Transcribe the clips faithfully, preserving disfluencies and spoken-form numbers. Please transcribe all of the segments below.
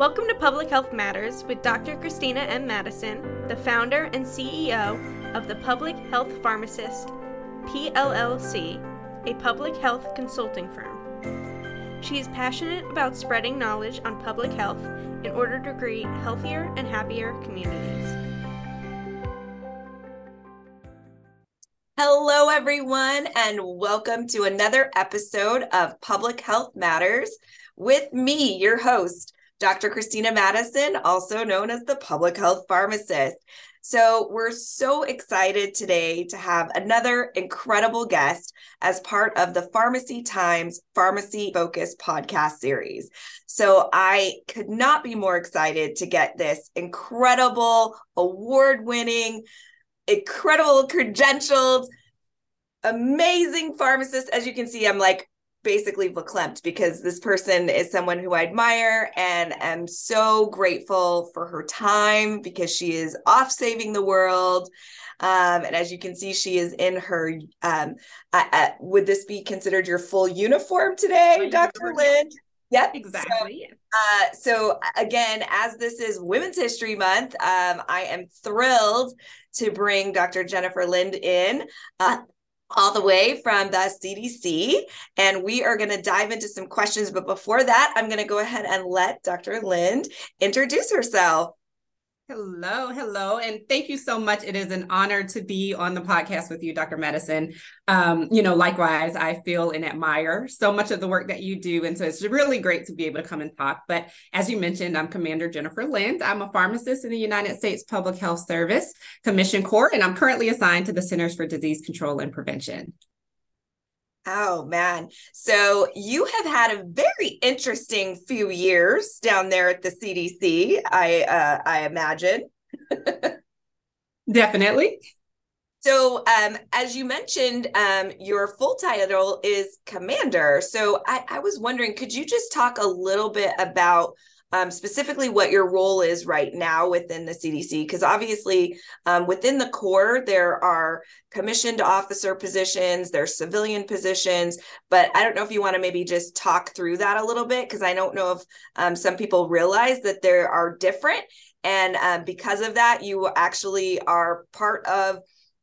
Welcome to Public Health Matters with Doctor Christina M. Madison, the founder and C E O of the Public Health Pharmacist, P L L C, a public health consulting firm. She is passionate about spreading knowledge on public health in order to create healthier and happier communities. Hello, everyone, and welcome to another episode of Public Health Matters with me, your host, Doctor Christina Madison, also known as the Public Health Pharmacist. So we're so excited today to have another incredible guest as part of the Pharmacy Times Pharmacy Focus podcast series. So I could not be more excited to get this incredible, award-winning, incredible credentialed, amazing pharmacist. As you can see, I'm like basically verklempt because this person is someone who I admire and am so grateful for her time because she is off saving the world. Um, and as you can see, she is in her, um, uh, uh, would this be considered your full uniform today, Doctor Lind? Yep, exactly. So, uh, so again, as this is Women's History Month, um, I am thrilled to bring Doctor Jennifer Lind in. Uh, all the way from the C D C, and we are going to dive into some questions. But before that, I'm going to go ahead and let Doctor Lind introduce herself. Hello, hello, and thank you so much. It is an honor to be on the podcast with you, Doctor Madison. Um, you know, likewise, I feel and admire so much of the work that you do, and so it's really great to be able to come and talk. But as you mentioned, I'm Commander Jennifer Lind. I'm a pharmacist in the United States Public Health Service Commission Corps, and I'm currently assigned to the Centers for Disease Control and Prevention. Oh, man. So you have had a very interesting few years down there at the C D C, I uh, I imagine. Definitely. So um, as you mentioned, um, your full title is Commander. So I, I was wondering, could you just talk a little bit about Um, specifically what your role is right now within the C D C? Because obviously um, within the Corps, there are commissioned officer positions, there's civilian positions, but I don't know if you want to maybe just talk through that a little bit, because I don't know if um, some people realize that there are different. And um, because of that, you actually are part of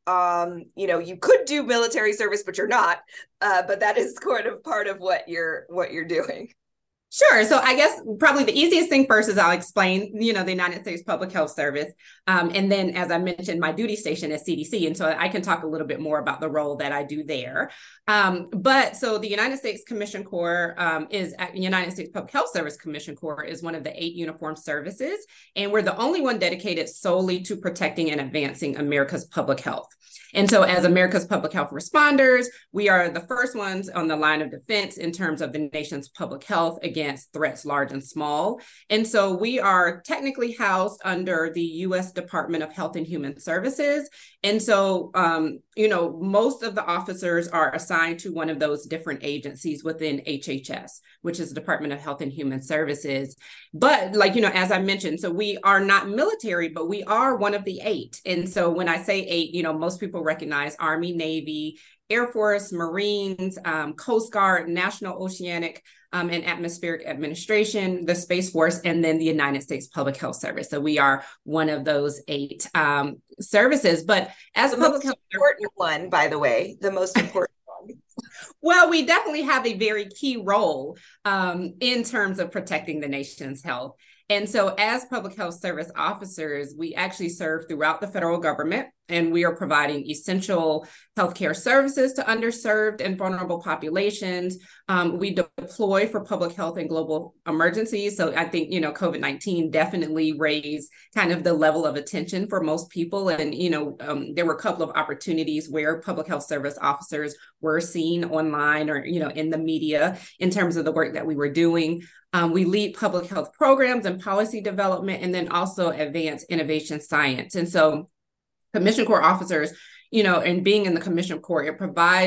Um, you know, you could do military service, but you're not. Uh, but that is sort of part of what you're what you're doing. Sure. So I guess probably the easiest thing first is I'll explain, you know, the United States Public Health Service. Um, and then, as I mentioned, my duty station is C D C. And so I can talk a little bit more about the role that I do there. Um, but so the United States Commission Corps um, is, at United States Public Health Service Commission Corps is one of the eight uniformed services. And we're the only one dedicated solely to protecting and advancing America's public health. And so as America's public health responders, we are the first ones on the line of defense in terms of the nation's public health against threats large and small. And so we are technically housed under the U S Department of Health and Human Services. And so, um, you know, most of the officers are assigned to one of those different agencies within H H S, which is the Department of Health and Human Services. But like, you know, as I mentioned, so we are not military, but we are one of the eight. And so when I say eight, you know, most people recognize Army, Navy, Air Force, Marines, um, Coast Guard, National Oceanic um, and Atmospheric Administration, the Space Force, and then the United States Public Health Service. So we are one of those eight um, services. But as the a public most health important one, by the way, the most important one. Well, we definitely have a very key role um, in terms of protecting the nation's health. And so as public health service officers, we actually serve throughout the federal government, and we are providing essential healthcare services to underserved and vulnerable populations. Um, we deploy for public health and global emergencies. So I think, you know, COVID nineteen definitely raised kind of the level of attention for most people. And, you know, um, there were a couple of opportunities where public health service officers were seen online or, you know, in the media in terms of the work that we were doing. Um, we lead public health programs and policy development, and then also advance innovation science. And so Commission Corps officers, you know, and being in the Commission Corps, it provides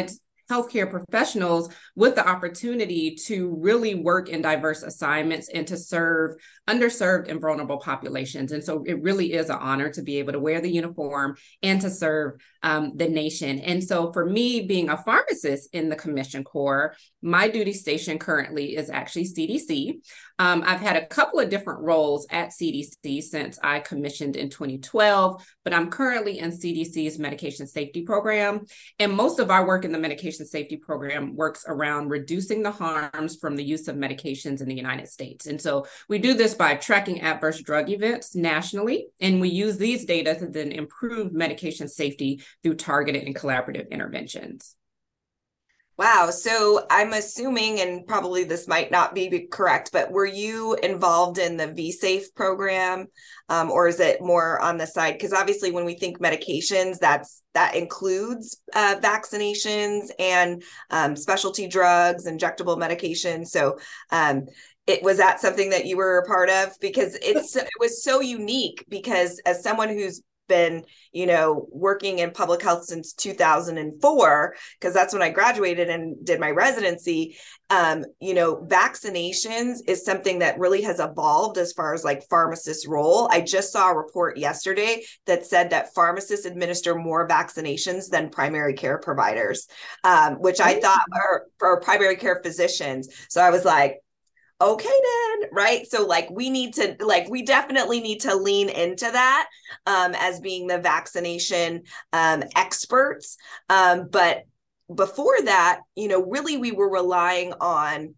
healthcare professionals with the opportunity to really work in diverse assignments and to serve underserved and vulnerable populations. And so it really is an honor to be able to wear the uniform and to serve um, the nation. And so for me, being a pharmacist in the Commissioned Corps, my duty station currently is actually C D C. Um, I've had a couple of different roles at C D C since I commissioned in twenty twelve, but I'm currently in C D C's Medication Safety Program. And most of our work in the Medication Safety Program works around reducing the harms from the use of medications in the United States. And so we do this by tracking adverse drug events nationally, and we use these data to then improve medication safety through targeted and collaborative interventions. Wow. So I'm assuming, and probably this might not be correct, but were you involved in the V SAFE program, um, or is it more on the side? Because obviously, when we think medications, that's that includes uh, vaccinations and um, specialty drugs, injectable medications. So um, it was that something that you were a part of? Because it's it was so unique. Because as someone who's been, you know, working in public health since two thousand four, because that's when I graduated and did my residency. Um, you know, vaccinations is something that really has evolved as far as like pharmacists' role. I just saw a report yesterday that said that pharmacists administer more vaccinations than primary care providers, um, which I thought are for primary care physicians. So I was like, okay, then, right? So like we need to, like, we definitely need to lean into that um, as being the vaccination um, experts. Um, but before that, you know, really we were relying on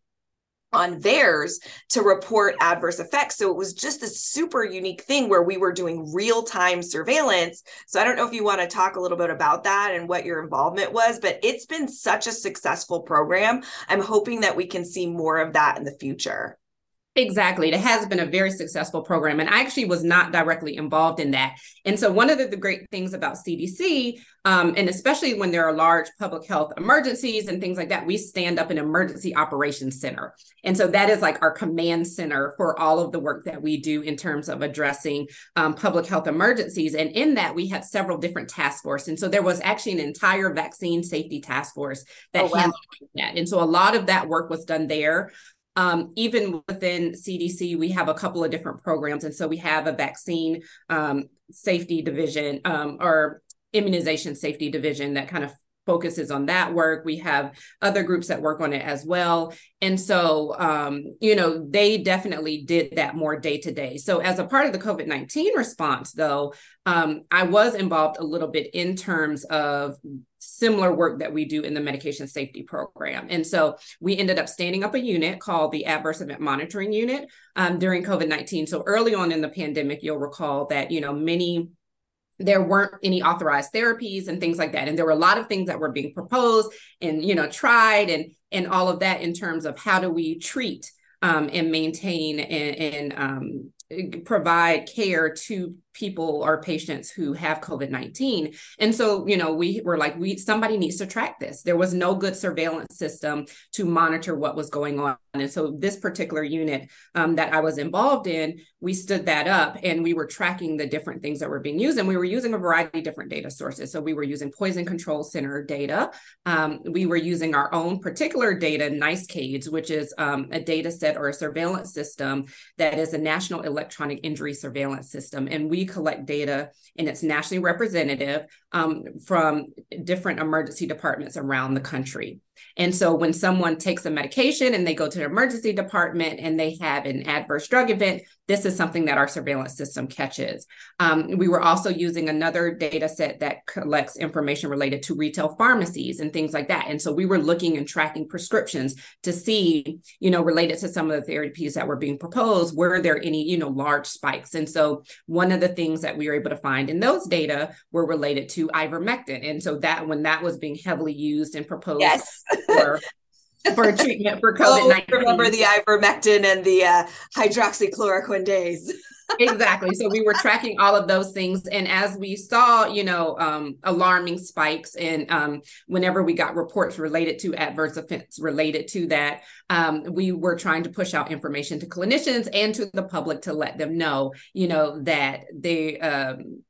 on theirs to report adverse effects. So it was just this super unique thing where we were doing real-time surveillance. So I don't know if you want to talk a little bit about that and what your involvement was, but it's been such a successful program. I'm hoping that we can see more of that in the future. Exactly. It has been a very successful program. And I actually was not directly involved in that. And so one of the, the great things about C D C, um, and especially when there are large public health emergencies and things like that, we stand up an emergency operations center. And so that is like our command center for all of the work that we do in terms of addressing um, public health emergencies. And in that, we had several different task forces. And so there was actually an entire vaccine safety task force that oh, wow. handled that. And so a lot of that work was done there. Um, even within C D C, we have a couple of different programs. And so we have a vaccine um, safety division um, or immunization safety division that kind of focuses on that work. We have other groups that work on it as well. And so, um, you know, they definitely did that more day to day. So as a part of the COVID nineteen response, though, um, I was involved a little bit in terms of similar work that we do in the medication safety program. And so we ended up standing up a unit called the Adverse Event Monitoring Unit um, during COVID nineteen. So early on in the pandemic, you'll recall that, you know, many there weren't any authorized therapies and things like that. And there were a lot of things that were being proposed and, you know, tried and, and all of that in terms of how do we treat um, and maintain and, and um, provide care to people or patients who have COVID nineteen. And so, you know, we were like, we somebody needs to track this. There was no good surveillance system to monitor what was going on. And so this particular unit um, that I was involved in, we stood that up and we were tracking the different things that were being used. And we were using a variety of different data sources. So we were using Poison Control Center data. Um, we were using our own particular data, NICE-CAIDS, which is um, a data set or a surveillance system that is a national electronic injury surveillance system. And we collect data, and it's nationally representative um, from different emergency departments around the country. And so when someone takes a medication and they go to the emergency department and they have an adverse drug event, this is something that our surveillance system catches. Um, we were also using another data set that collects information related to retail pharmacies and things like that. And so we were looking and tracking prescriptions to see, you know, related to some of the therapies that were being proposed, were there any, you know, large spikes? And so one of the things that we were able to find in those data were related to ivermectin. And so that when that was being heavily used and proposed yes. for for treatment for COVID nineteen. Oh, remember the ivermectin and the uh, hydroxychloroquine days. Exactly. So we were tracking all of those things. And as we saw, you know, um, alarming spikes and um, whenever we got reports related to adverse events related to that, um, we were trying to push out information to clinicians and to the public to let them know, you know, that they, um,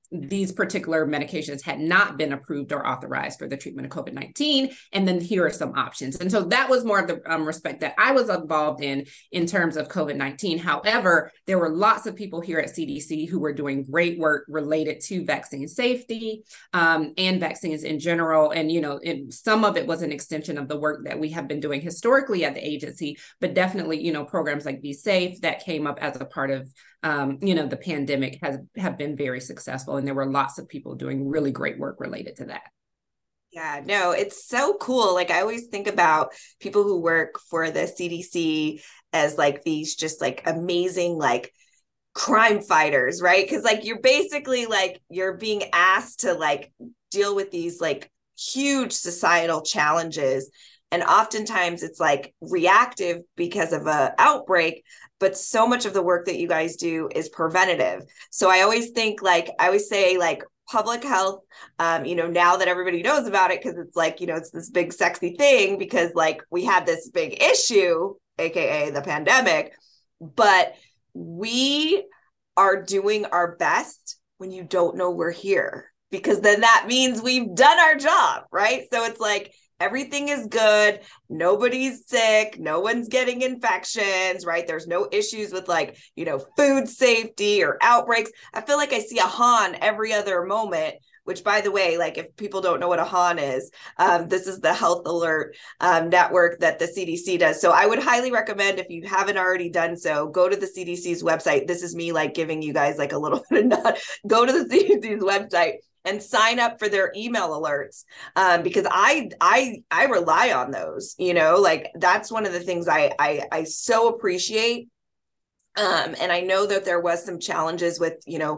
these particular medications had not been approved or authorized for the treatment of COVID nineteen. And then here are some options. And so that was more of the um, respect that I was involved in, in terms of COVID nineteen. However, there were lots of people here at C D C who were doing great work related to vaccine safety um, and vaccines in general. And, you know, it, some of it was an extension of the work that we have been doing historically at the agency, but definitely, you know, programs like Be Safe that came up as a part of Um, you know, the pandemic has have been very successful, and there were lots of people doing really great work related to that. Yeah, no, it's so cool. Like, I always think about people who work for the C D C as like these just like amazing, like crime fighters, right? Because like you're basically like you're being asked to like deal with these like huge societal challenges. And oftentimes it's like reactive because of an outbreak, but so much of the work that you guys do is preventative. So I always think like, I always say like public health, um, you know, now that everybody knows about it, because it's like, you know, it's this big sexy thing because like we had this big issue, A K A the pandemic, but we are doing our best when you don't know we're here, because then that means we've done our job, right? So it's like, everything is good. Nobody's sick. No one's getting infections, right? There's no issues with like, you know, food safety or outbreaks. I feel like I see a H A N every other moment, which by the way, like if people don't know what a H A N is, um, this is the health alert um, network that the C D C does. So I would highly recommend, if you haven't already done so, go to the C D C's website. This is me like giving you guys like a little bit of nod. Go to the C D C's website and sign up for their email alerts, um, because I I I rely on those. You know, like that's one of the things I I, I so appreciate. Um, and I know that there was some challenges with, you know,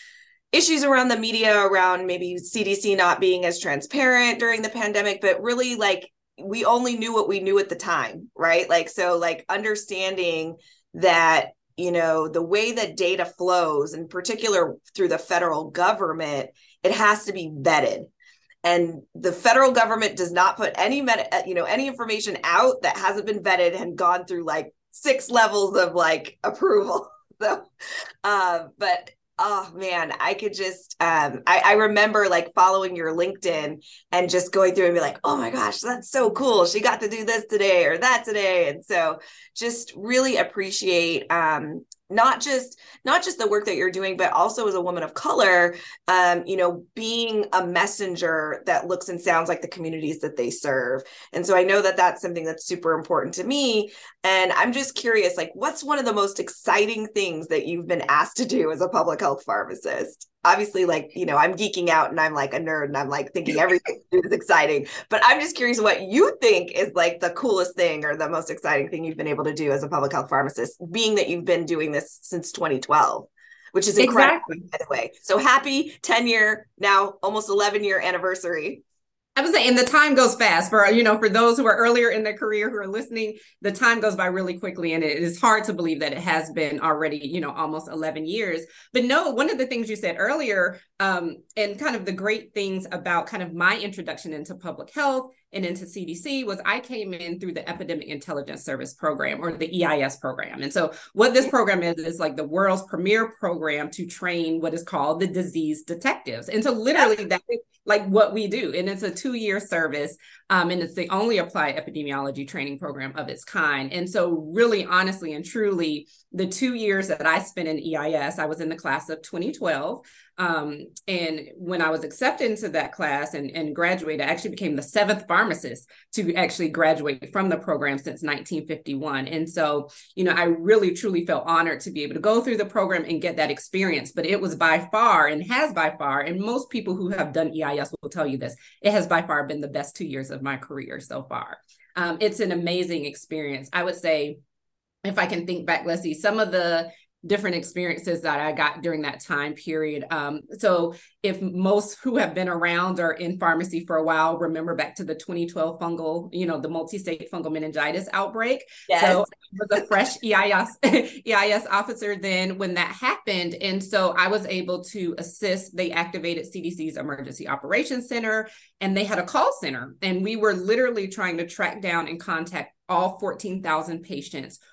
issues around the media, around maybe C D C not being as transparent during the pandemic, but really like we only knew what we knew at the time, right? Like, so like understanding that, you know, the way that data flows, in particular through the federal government, it has to be vetted. And the federal government does not put any, med- you know, any information out that hasn't been vetted and gone through like six levels of like approval. So, uh, but oh man, I could just, um, I, I remember like following your LinkedIn and just going through and be like, oh my gosh, that's so cool. She got to do this today or that today. And so just really appreciate, um, not just, not just the work that you're doing, but also as a woman of color, um, you know, being a messenger that looks and sounds like the communities that they serve. And so I know that that's something that's super important to me. And I'm just curious, like, what's one of the most exciting things that you've been asked to do as a public health pharmacist? Obviously, like, you know, I'm geeking out and I'm like a nerd and I'm like thinking everything is exciting, but I'm just curious what you think is like the coolest thing or the most exciting thing you've been able to do as a public health pharmacist, being that you've been doing this since twenty twelve, which is incredible, exactly. By the way. So happy ten year, now almost eleven year anniversary. I was saying, and the time goes fast for, you know, for those who are earlier in their career who are listening, the time goes by really quickly. And it is hard to believe that it has been already, you know, almost eleven years. But no, one of the things you said earlier, um, and kind of the great things about kind of my introduction into public health and into C D C was I came in through the Epidemic Intelligence Service program, or the E I S program. And so what this program is, is like the world's premier program to train what is called the disease detectives. And so literally that is like what we do. And it's a two-year service. Um, and it's the only applied epidemiology training program of its kind. And so really, honestly, and truly, the two years that I spent in E I S, I was in the class of twenty twelve. Um, and when I was accepted into that class and, and graduated, I actually became the seventh pharmacist to actually graduate from the program since nineteen fifty-one. And so, you know, I really, truly felt honored to be able to go through the program and get that experience. But it was by far, and has by far, and most people who have done E I S will tell you this, it has by far been the best two years of my career so far. Um, it's an amazing experience. I would say, if I can think back, let's see, some of the different experiences that I got during that time period. Um, so if most who have been around or in pharmacy for a while remember back to the twenty twelve fungal, you know, the multi-state fungal meningitis outbreak. Yes. So I was a fresh E I S E I S officer then when that happened. And so I was able to assist. They activated C D C's Emergency Operations Center, and they had a call center. And we were literally trying to track down and contact all fourteen thousand patients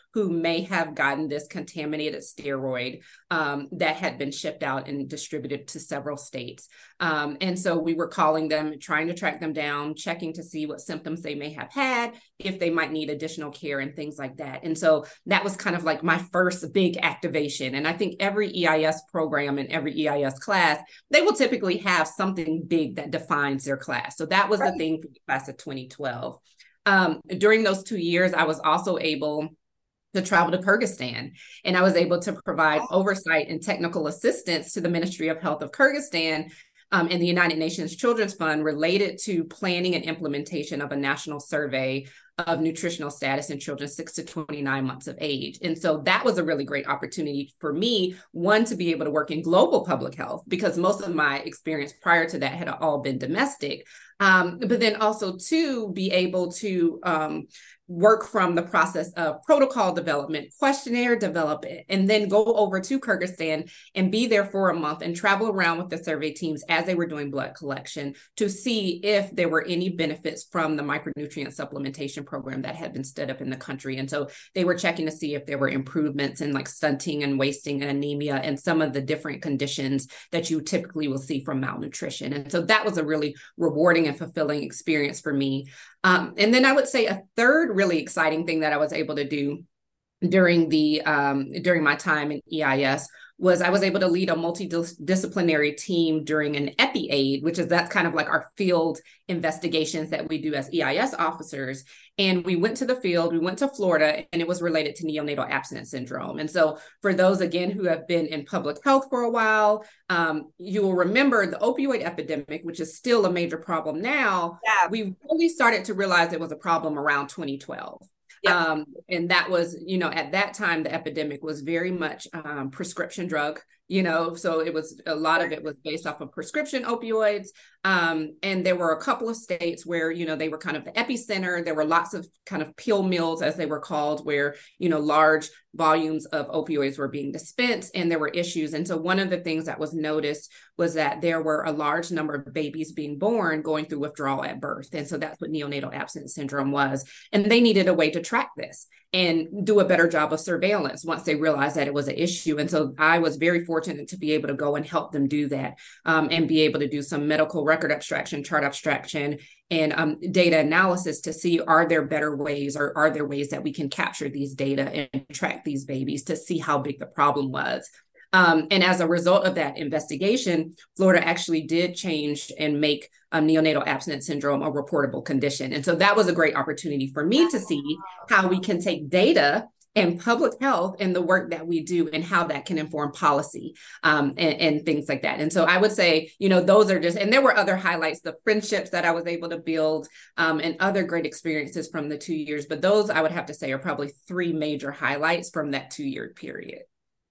who may have gotten this contaminated steroid um, that had been shipped out and distributed to several states. Um, and so we were calling them, trying to track them down, checking to see what symptoms they may have had, if they might need additional care and things like that. And so that was kind of like my first big activation. And I think every E I S program and every E I S class, they will typically have something big that defines their class. So that was right. the thing for the class of twenty twelve. Um, during those two years, I was also able to travel to Kyrgyzstan, and I was able to provide oversight and technical assistance to the Ministry of Health of Kyrgyzstan um, and the United Nations Children's Fund related to planning and implementation of a national survey of nutritional status in children six to twenty-nine months of age. And so that was a really great opportunity for me, one, to be able to work in global public health, because most of my experience prior to that had all been domestic. Um, but then also to be able to um, work from the process of protocol development, questionnaire development, and then go over to Kyrgyzstan and be there for a month and travel around with the survey teams as they were doing blood collection to see if there were any benefits from the micronutrient supplementation program that had been stood up in the country. And so they were checking to see if there were improvements in like stunting and wasting and anemia and some of the different conditions that you typically will see from malnutrition. And so that was a really rewarding and fulfilling experience for me. Um, and then I would say a third really exciting thing that I was able to do during the um, during my time in E I S was I was able to lead a multidisciplinary team during an EpiAid, which is that's kind of like our field investigations that we do as E I S officers. And we went to the field, we went to Florida, and it was related to neonatal abstinence syndrome. And so for those, again, who have been in public health for a while, um, you will remember the opioid epidemic, which is still a major problem now. Yeah. We really started to realize it was a problem around twenty twelve. Yep. Um, and that was, you know, at that time, the epidemic was very much um, prescription drug, you know, so it was a lot of it was based off of prescription opioids. Um, and there were a couple of states where, you know, they were kind of the epicenter. There were lots of kind of pill mills, as they were called, where, you know, large volumes of opioids were being dispensed and there were issues. And so one of the things that was noticed was that there were a large number of babies being born going through withdrawal at birth. And so that's what neonatal abstinence syndrome was. And they needed a way to track this and do a better job of surveillance once they realized that it was an issue. And so I was very fortunate to be able to go and help them do that um, and be able to do some medical record abstraction, chart abstraction, and um, data analysis to see, are there better ways or are there ways that we can capture these data and track these babies to see how big the problem was. Um, and as a result of that investigation, Florida actually did change and make um, neonatal abstinence syndrome a reportable condition. And so that was a great opportunity for me to see how we can take data and public health and the work that we do and how that can inform policy um, and, and things like that. And so I would say, you know, those are just, and there were other highlights, the friendships that I was able to build um, and other great experiences from the two years. But those I would have to say are probably three major highlights from that two year period.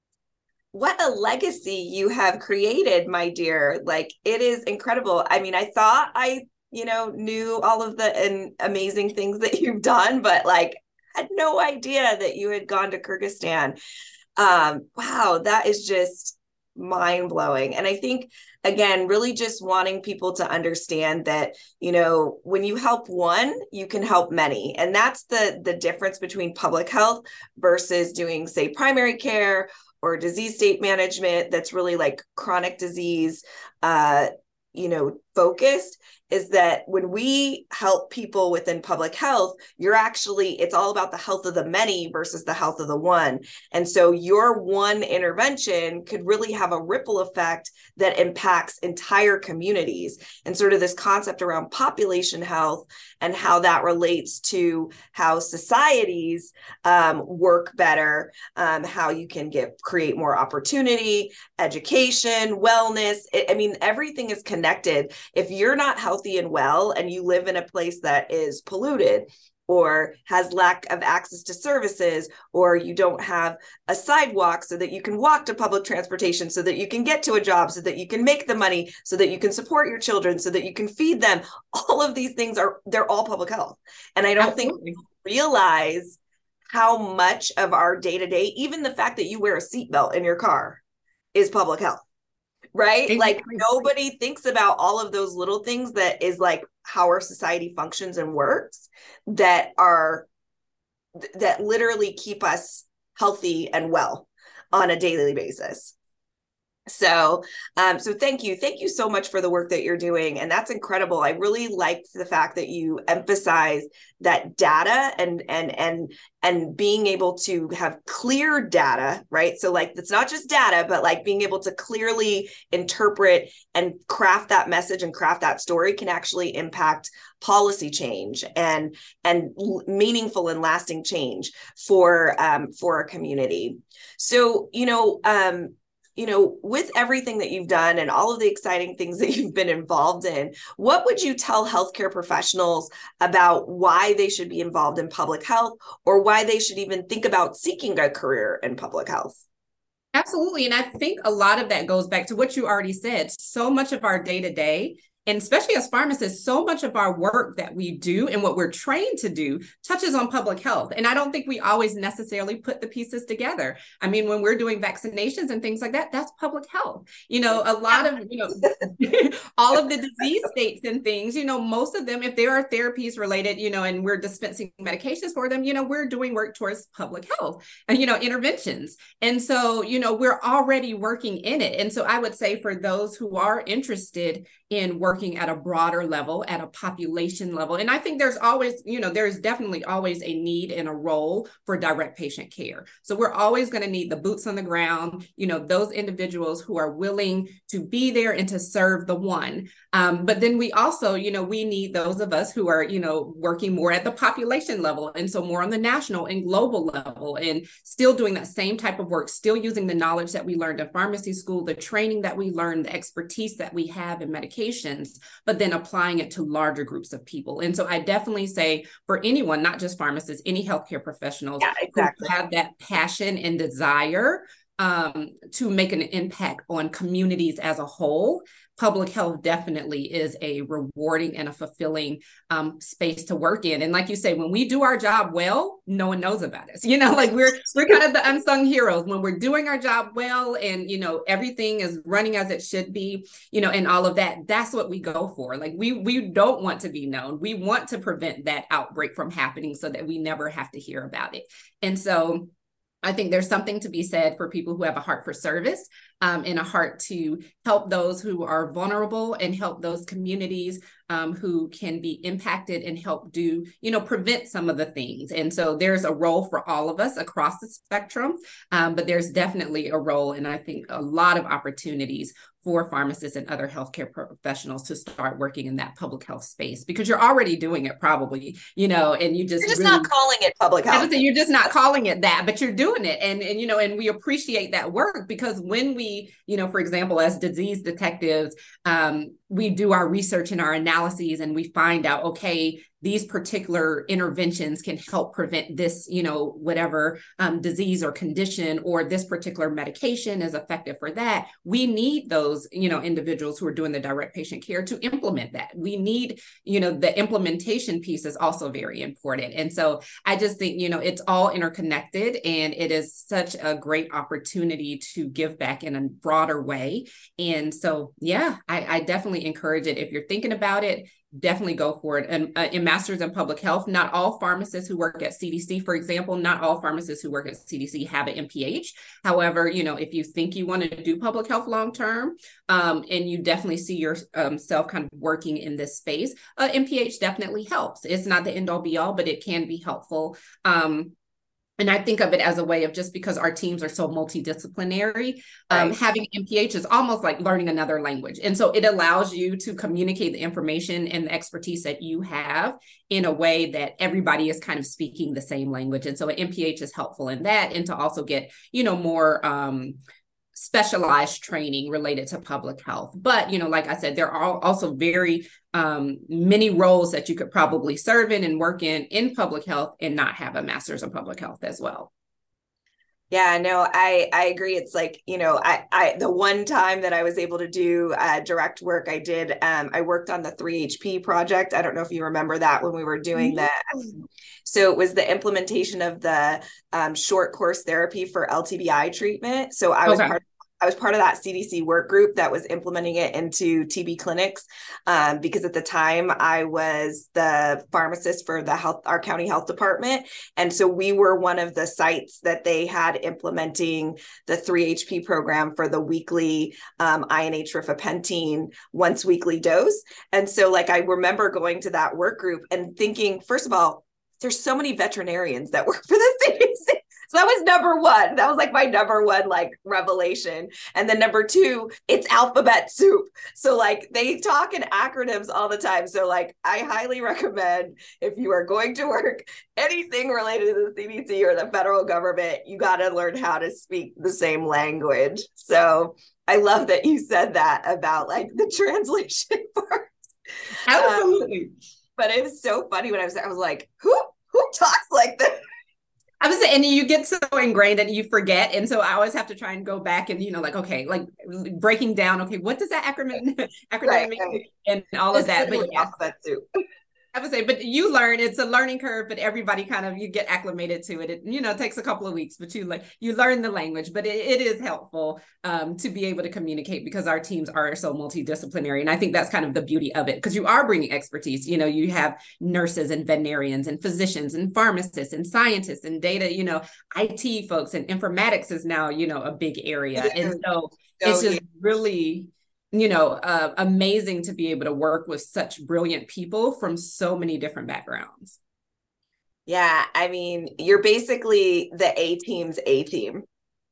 What a legacy you have created, my dear. Like, it is incredible. I mean, I thought I, you know, knew all of the and amazing things that you've done, but like, had no idea that you had gone to Kyrgyzstan. Um, wow, that is just mind blowing. And I think, again, really just wanting people to understand that, you know, when you help one, you can help many. And that's the, the difference between public health versus doing, say, primary care or disease state management that's really like chronic disease, uh, you know, focused, is that when we help people within public health, you're actually, it's all about the health of the many versus the health of the one. And so your one intervention could really have a ripple effect that impacts entire communities. And sort of this concept around population health and how that relates to how societies um, work better, um, how you can get, create more opportunity, education, wellness. I mean, everything is connected. If you're not healthy and well, and you live in a place that is polluted or has lack of access to services, or you don't have a sidewalk so that you can walk to public transportation, so that you can get to a job, so that you can make the money, so that you can support your children, so that you can feed them. All of these things are, they're all public health. And I don't Absolutely. think we realize how much of our day-to-day, even the fact that you wear a seatbelt in your car, is public health. Right? Like, nobody thinks about all of those little things that is like how our society functions and works that are th- that literally keep us healthy and well on a daily basis. So, um, so thank you. Thank you so much for the work that you're doing. And that's incredible. I really liked the fact that you emphasize that data and, and, and, and being able to have clear data, right? So like, it's not just data, but like being able to clearly interpret and craft that message and craft that story can actually impact policy change and, and meaningful and lasting change for, um, for a community. So, you know, um, you know, with everything that you've done and all of the exciting things that you've been involved in, what would you tell healthcare professionals about why they should be involved in public health, or why they should even think about seeking a career in public health? Absolutely. And I think a lot of that goes back to what you already said. So much of our day-to-day, and especially as pharmacists, so much of our work that we do and what we're trained to do touches on public health. And I don't think we always necessarily put the pieces together. I mean, when we're doing vaccinations and things like that, that's public health. You know, a lot of, you know, all of the disease states and things, you know, most of them, if there are therapies related, you know, and we're dispensing medications for them, you know, we're doing work towards public health and, you know, interventions. And so, you know, we're already working in it. And so I would say for those who are interested in working at a broader level, at a population level. And I think there's always, you know, there's definitely always a need and a role for direct patient care. So we're always going to need the boots on the ground, you know, those individuals who are willing to be there and to serve the one. Um, but then we also, you know, we need those of us who are, you know, working more at the population level. And so more on the national and global level, and still doing that same type of work, still using the knowledge that we learned in pharmacy school, the training that we learned, the expertise that we have in medications, but then applying it to larger groups of people. And so I definitely say for anyone, not just pharmacists, any healthcare professionals yeah, exactly. who have that passion and desire um, to make an impact on communities as a whole, public health definitely is a rewarding and a fulfilling um, space to work in. And like you say, when we do our job well, no one knows about us. You know, like we're we're kind of the unsung heroes when we're doing our job well, and you know everything is running as it should be. You know, and all of that. That's what we go for. Like we we don't want to be known. We want to prevent that outbreak from happening so that we never have to hear about it. And so I think there's something to be said for people who have a heart for service um, and a heart to help those who are vulnerable and help those communities um, who can be impacted and help do, you know, prevent some of the things. And so there's a role for all of us across the spectrum, um, but there's definitely a role, and I think a lot of opportunities for pharmacists and other healthcare professionals to start working in that public health space, because you're already doing it probably, you know, and you just, you're just really, not calling it public health. You're just not calling it that, but you're doing it. And, and, you know, and we appreciate that work, because when we, you know, for example, as disease detectives, um, we do our research and our analyses and we find out, okay, these particular interventions can help prevent this, you know, whatever um, disease or condition, or this particular medication is effective for that. We need those, you know, individuals who are doing the direct patient care to implement that. We need, you know, the implementation piece is also very important. And so I just think, you know, it's all interconnected, and it is such a great opportunity to give back in a broader way. And so, yeah, I, I definitely encourage it. If you're thinking about it, definitely go for it. And uh, in Masters in Public Health, not all pharmacists who work at C D C, for example, not all pharmacists who work at C D C have an M P H. However, you know, if you think you want to do public health long-term, um, and you definitely see yourself um, kind of working in this space, uh, M P H definitely helps. It's not the end all be all, but it can be helpful. Um, And I think of it as a way of, just because our teams are so multidisciplinary, um, right. having M P H is almost like learning another language. And so it allows you to communicate the information and the expertise that you have in a way that everybody is kind of speaking the same language. And so an M P H is helpful in that, and to also get, you know, more um, specialized training related to public health. But, you know, like I said, there are also very um, many roles that you could probably serve in and work in in public health and not have a master's in public health as well. Yeah, no, I, I agree. It's like, you know, I, I, the one time that I was able to do uh, direct work, I did, um, I worked on the three H P project. I don't know if you remember that when we were doing Yeah. that. So it was the implementation of the um, short course therapy for L T B I treatment. So I was Okay. part of I was part of that C D C work group that was implementing it into T B clinics, um, because at the time I was the pharmacist for the health, our county health department. And so we were one of the sites that they had implementing the three H P program for the weekly um, I N H rifapentine once weekly dose. And so like, I remember going to that work group and thinking, first of all, there's so many veterinarians that work for the C D C. So that was number one. That was like my number one, like revelation. And then number two, it's alphabet soup. So like they talk in acronyms all the time. So like I highly recommend if you are going to work anything related to the C D C or the federal government, you got to learn how to speak the same language. So I love that you said that about like the translation part. Absolutely. Um, but it was so funny when I was there. I was like, who, who talks like this? I was, and you get so ingrained and you forget. And so I always have to try and go back and, you know, like, okay, like breaking down, okay, what does that acronym, acronym right, mean? right. And all It's of that. But yeah, alphabet soup. I would say, but you learn, it's a learning curve, but everybody kind of, you get acclimated to it. It, you know, it takes a couple of weeks, but you like, you learn the language, but it, it is helpful um, to be able to communicate because our teams are so multidisciplinary. And I think that's kind of the beauty of it, because you are bringing expertise. You know, you have nurses and veterinarians and physicians and pharmacists and scientists and data, you know, I T folks, and informatics is now, you know, a big area. And so, so it's just yeah. really, you know, uh, amazing to be able to work with such brilliant people from so many different backgrounds. Yeah, I mean, you're basically the A team's A team.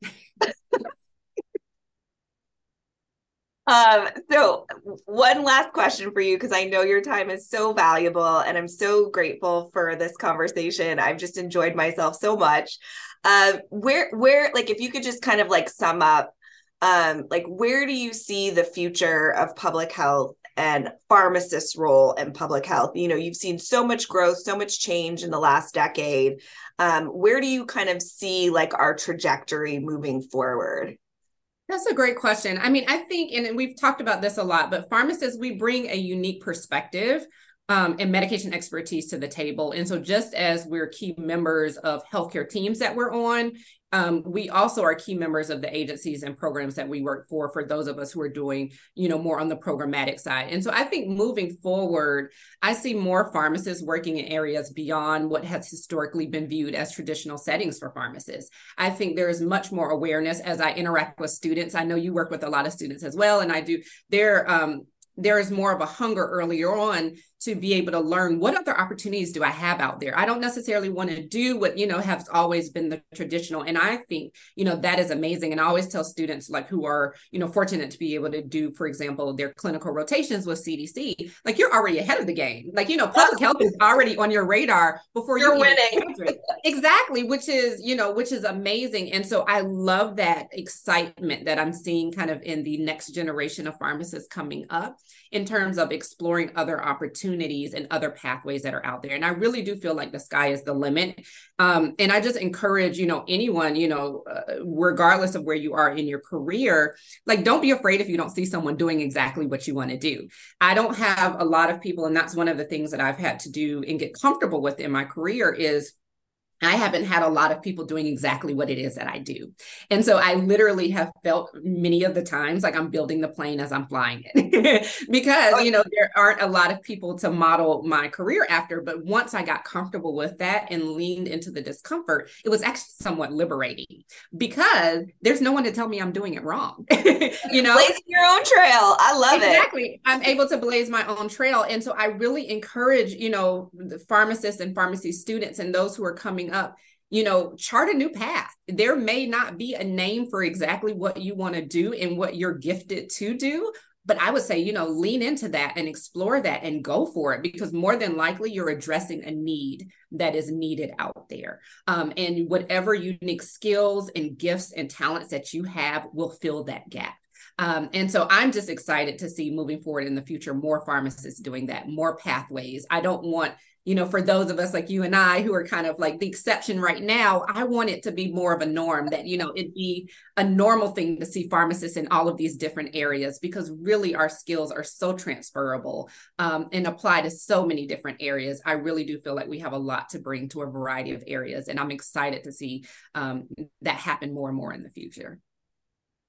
um, so one last question for you, because I know your time is so valuable and I'm so grateful for this conversation. I've just enjoyed myself so much. Uh, where, where, like, if you could just kind of like sum up, Um, like, where do you see the future of public health and pharmacists' role in public health? You know, you've seen so much growth, so much change in the last decade. Um, where do you kind of see like our trajectory moving forward? That's a great question. I mean, I think, and we've talked about this a lot, but pharmacists, we bring a unique perspective um, and medication expertise to the table. And so just as we're key members of healthcare teams that we're on, Um, we also are key members of the agencies and programs that we work for, for those of us who are doing, you know, more on the programmatic side. And so I think moving forward, I see more pharmacists working in areas beyond what has historically been viewed as traditional settings for pharmacists. I think there is much more awareness as I interact with students. I know you work with a lot of students as well, and I do. There, um, there is more of a hunger earlier on to be able to learn what other opportunities do I have out there. I don't necessarily want to do what, you know, has always been the traditional. And I think, you know, that is amazing. And I always tell students like who are, you know, fortunate to be able to do, for example, their clinical rotations with C D C, like you're already ahead of the game. Like, you know, public health is already on your radar before you're you winning. Exactly, which is, you know, which is amazing. And so I love that excitement that I'm seeing kind of in the next generation of pharmacists coming up in terms of exploring other opportunities and other pathways that are out there. And I really do feel like the sky is the limit. Um, and I just encourage, you know, anyone, you know, uh, regardless of where you are in your career, like, don't be afraid if you don't see someone doing exactly what you want to do. I don't have a lot of people, and that's one of the things that I've had to do and get comfortable with in my career is I haven't had a lot of people doing exactly what it is that I do. And so I literally have felt many of the times like I'm building the plane as I'm flying it because, you know, there aren't a lot of people to model my career after. But once I got comfortable with that and leaned into the discomfort, it was actually somewhat liberating because there's no one to tell me I'm doing it wrong. You know, blazing your own trail. I love exactly. it. Exactly. I'm able to blaze my own trail. And so I really encourage, you know, the pharmacists and pharmacy students and those who are coming up, you know, chart a new path. There may not be a name for exactly what you want to do and what you're gifted to do, but I would say, you know, lean into that and explore that and go for it, because more than likely you're addressing a need that is needed out there. Um, and whatever unique skills and gifts and talents that you have will fill that gap. Um, and so I'm just excited to see moving forward in the future, more pharmacists doing that, more pathways. I don't want, you know, for those of us like you and I who are kind of like the exception right now, I want it to be more of a norm that, you know, it'd be a normal thing to see pharmacists in all of these different areas, because really our skills are so transferable um, and apply to so many different areas. I really do feel like we have a lot to bring to a variety of areas. And I'm excited to see um, that happen more and more in the future.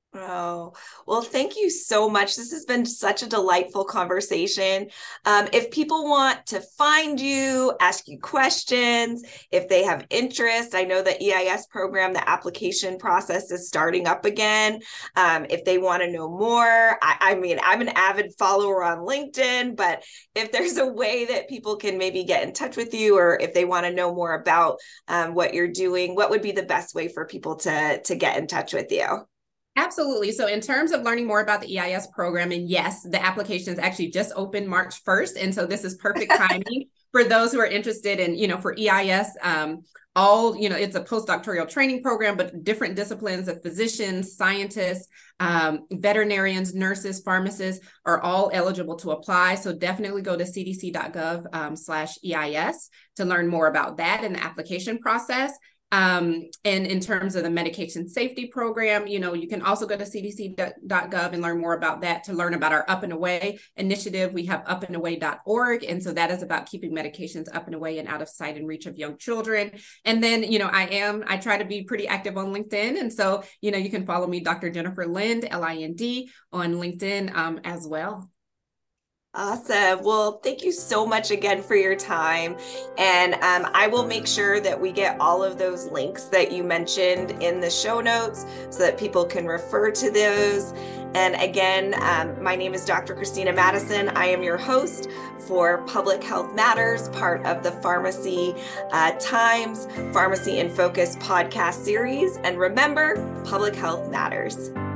Oh, well, thank you so much. This has been such a delightful conversation. Um, if people want to find you, ask you questions, if they have interest, I know the E I S program, the application process is starting up again. Um, if they want to know more, I, I mean, I'm an avid follower on LinkedIn, but if there's a way that people can maybe get in touch with you, or if they want to know more about um, what you're doing, what would be the best way for people to, to get in touch with you? Absolutely. So in terms of learning more about the E I S program, and yes, the applications actually just opened March first. And so this is perfect timing for those who are interested in, you know, for E I S, um, all, you know, it's a postdoctoral training program, but different disciplines of physicians, scientists, um, veterinarians, nurses, pharmacists are all eligible to apply. So definitely go to c d c dot gov um, slash E I S to learn more about that and the application process. Um, and in terms of the medication safety program, you know, you can also go to c d c dot gov and learn more about that to learn about our Up and Away initiative. We have up and away dot org. And so that is about keeping medications up and away and out of sight and reach of young children. And then, you know, I am, I try to be pretty active on LinkedIn. And so, you know, you can follow me, Doctor Jennifer Lind, L I N D, on LinkedIn um, as well. Awesome. Well, thank you so much again for your time. And um, I will make sure that we get all of those links that you mentioned in the show notes so that people can refer to those. And again, um, my name is Doctor Christina Madison. I am your host for Public Health Matters, part of the Pharmacy uh, Times Pharmacy in Focus podcast series. And remember, public health matters.